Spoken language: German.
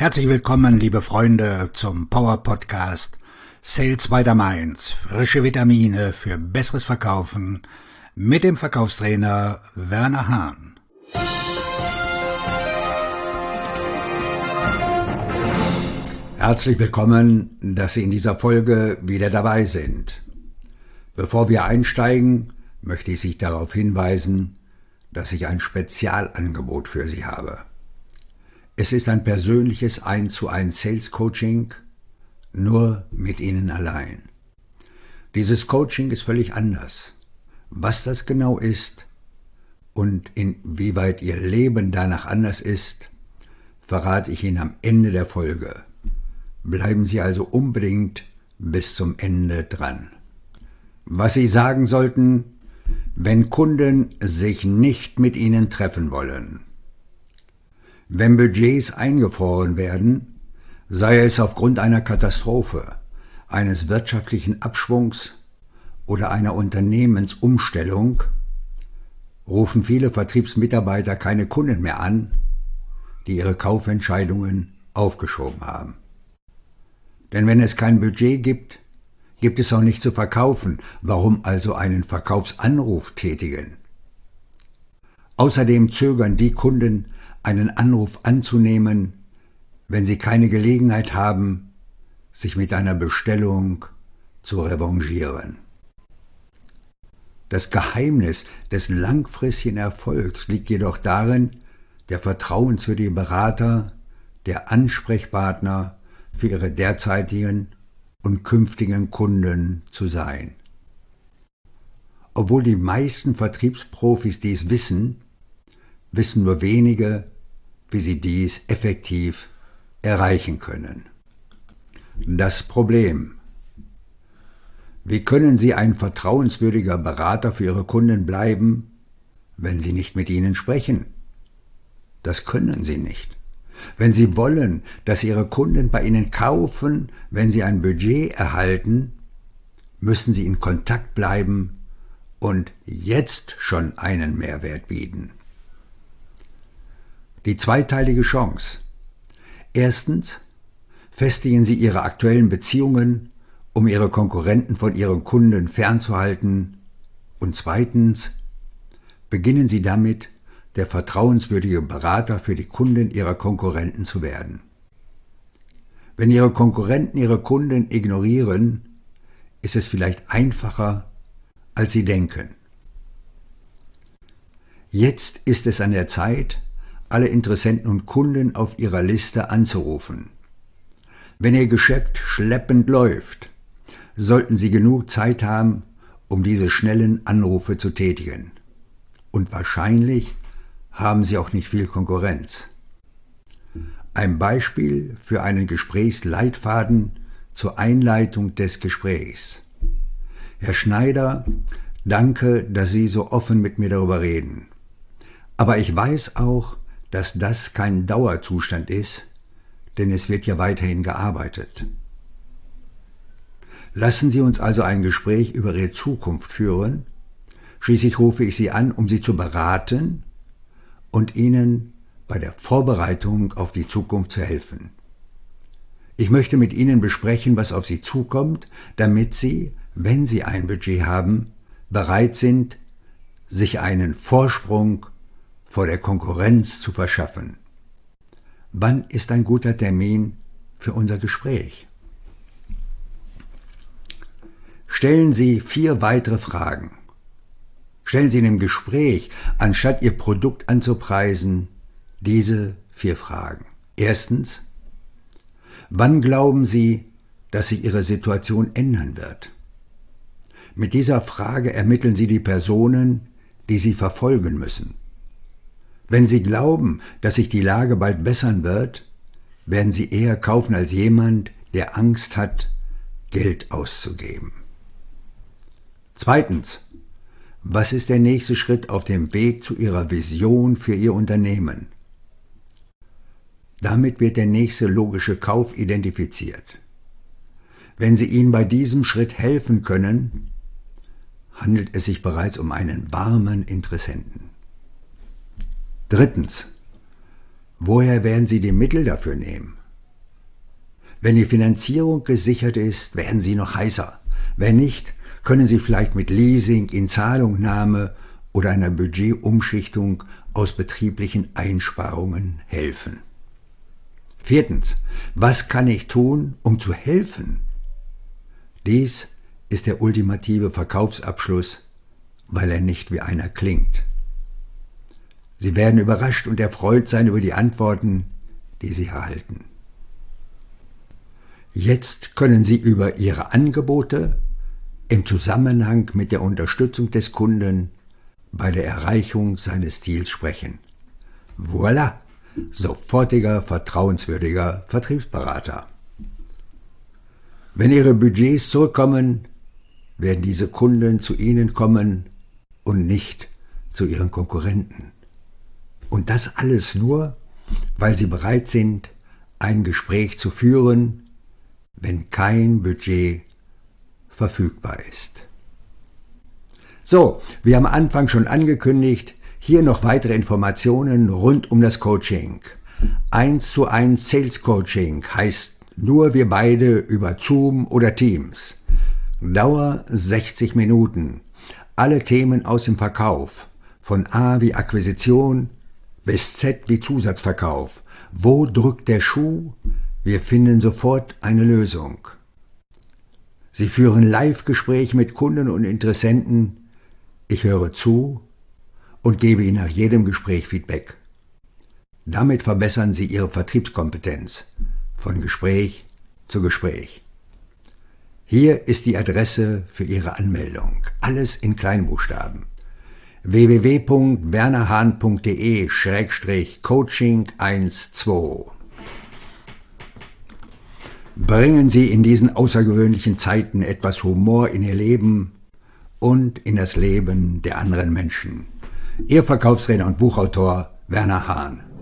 Herzlich willkommen, liebe Freunde, zum Power Podcast Sales by the Mainz. Frische Vitamine für besseres Verkaufen mit dem Verkaufstrainer Werner Hahn. Herzlich willkommen, dass Sie in dieser Folge wieder dabei sind. Bevor wir einsteigen, möchte ich Sie darauf hinweisen, dass ich ein Spezialangebot für Sie habe. Es ist ein persönliches 1:1 Sales Coaching, nur mit Ihnen allein. Dieses Coaching ist völlig anders. Was das genau ist und inwieweit Ihr Leben danach anders ist, verrate ich Ihnen am Ende der Folge. Bleiben Sie also unbedingt bis zum Ende dran. Was Sie sagen sollten, wenn Kunden sich nicht mit Ihnen treffen wollen. Wenn Budgets eingefroren werden, sei es aufgrund einer Katastrophe, eines wirtschaftlichen Abschwungs oder einer Unternehmensumstellung, rufen viele Vertriebsmitarbeiter keine Kunden mehr an, die ihre Kaufentscheidungen aufgeschoben haben. Denn wenn es kein Budget gibt, gibt es auch nicht zu verkaufen. Warum also einen Verkaufsanruf tätigen? Außerdem zögern die Kunden, einen Anruf anzunehmen, wenn sie keine Gelegenheit haben, sich mit einer Bestellung zu revanchieren. Das Geheimnis des langfristigen Erfolgs liegt jedoch darin, der vertrauenswürdige Berater, der Ansprechpartner für Ihre derzeitigen und künftigen Kunden zu sein. Obwohl die meisten Vertriebsprofis dies wissen nur wenige, wie sie dies effektiv erreichen können. Das Problem: Wie können Sie ein vertrauenswürdiger Berater für Ihre Kunden bleiben, wenn Sie nicht mit ihnen sprechen? Das können Sie nicht. Wenn Sie wollen, dass Ihre Kunden bei Ihnen kaufen, wenn Sie ein Budget erhalten, müssen Sie in Kontakt bleiben und jetzt schon einen Mehrwert bieten. Die zweiteilige Chance. Erstens, festigen Sie Ihre aktuellen Beziehungen, um Ihre Konkurrenten von Ihren Kunden fernzuhalten. Und zweitens, beginnen Sie damit, der vertrauenswürdige Berater für die Kunden Ihrer Konkurrenten zu werden. Wenn Ihre Konkurrenten Ihre Kunden ignorieren, ist es vielleicht einfacher, als Sie denken. Jetzt ist es an der Zeit, alle Interessenten und Kunden auf Ihrer Liste anzurufen. Wenn Ihr Geschäft schleppend läuft, sollten Sie genug Zeit haben, um diese schnellen Anrufe zu tätigen. Und wahrscheinlich haben Sie auch nicht viel Konkurrenz. Ein Beispiel für einen Gesprächsleitfaden zur Einleitung des Gesprächs. Herr Schneider, danke, dass Sie so offen mit mir darüber reden. Aber ich weiß auch, dass das kein Dauerzustand ist, denn es wird ja weiterhin gearbeitet. Lassen Sie uns also ein Gespräch über Ihre Zukunft führen. Schließlich rufe ich Sie an, um Sie zu beraten und Ihnen bei der Vorbereitung auf die Zukunft zu helfen. Ich möchte mit Ihnen besprechen, was auf Sie zukommt, damit Sie, wenn Sie ein Budget haben, bereit sind, sich einen Vorsprung vor der Konkurrenz zu verschaffen. Wann ist ein guter Termin für unser Gespräch? Stellen Sie 4 weitere Fragen. Stellen Sie in dem Gespräch, anstatt Ihr Produkt anzupreisen, diese 4 Fragen. Erstens: Wann glauben Sie, dass sich Ihre Situation ändern wird? Mit dieser Frage ermitteln Sie die Personen, die Sie verfolgen müssen. Wenn Sie glauben, dass sich die Lage bald bessern wird, werden Sie eher kaufen als jemand, der Angst hat, Geld auszugeben. Zweitens: Was ist der nächste Schritt auf dem Weg zu Ihrer Vision für Ihr Unternehmen? Damit wird der nächste logische Kauf identifiziert. Wenn Sie ihnen bei diesem Schritt helfen können, handelt es sich bereits um einen warmen Interessenten. Drittens: Woher werden Sie die Mittel dafür nehmen? Wenn die Finanzierung gesichert ist, werden Sie noch heißer. Wenn nicht, können Sie vielleicht mit Leasing, Inzahlungnahme oder einer Budgetumschichtung aus betrieblichen Einsparungen helfen. 4. Was kann ich tun, um zu helfen? Dies ist der ultimative Verkaufsabschluss, weil er nicht wie einer klingt. Sie werden überrascht und erfreut sein über die Antworten, die Sie erhalten. Jetzt können Sie über Ihre Angebote im Zusammenhang mit der Unterstützung des Kunden bei der Erreichung seines Ziels sprechen. Voilà! Sofortiger, vertrauenswürdiger Vertriebsberater. Wenn Ihre Budgets zurückkommen, werden diese Kunden zu Ihnen kommen und nicht zu Ihren Konkurrenten. Und das alles nur, weil Sie bereit sind, ein Gespräch zu führen, wenn kein Budget verfügbar ist. So, wie am Anfang schon angekündigt, hier noch weitere Informationen rund um das Coaching. 1:1 Sales Coaching heißt nur wir beide über Zoom oder Teams. Dauer 60 Minuten. Alle Themen aus dem Verkauf. Von A wie Akquisition bis Z wie Zusatzverkauf. Wo drückt der Schuh? Wir finden sofort eine Lösung. Sie führen Live-Gespräche mit Kunden und Interessenten. Ich höre zu und gebe Ihnen nach jedem Gespräch Feedback. Damit verbessern Sie Ihre Vertriebskompetenz von Gespräch zu Gespräch. Hier ist die Adresse für Ihre Anmeldung. Alles in Kleinbuchstaben. www.wernerhahn.de/coaching12. Bringen Sie in diesen außergewöhnlichen Zeiten etwas Humor in Ihr Leben und in das Leben der anderen Menschen. Ihr Verkaufsredner und Buchautor Werner Hahn.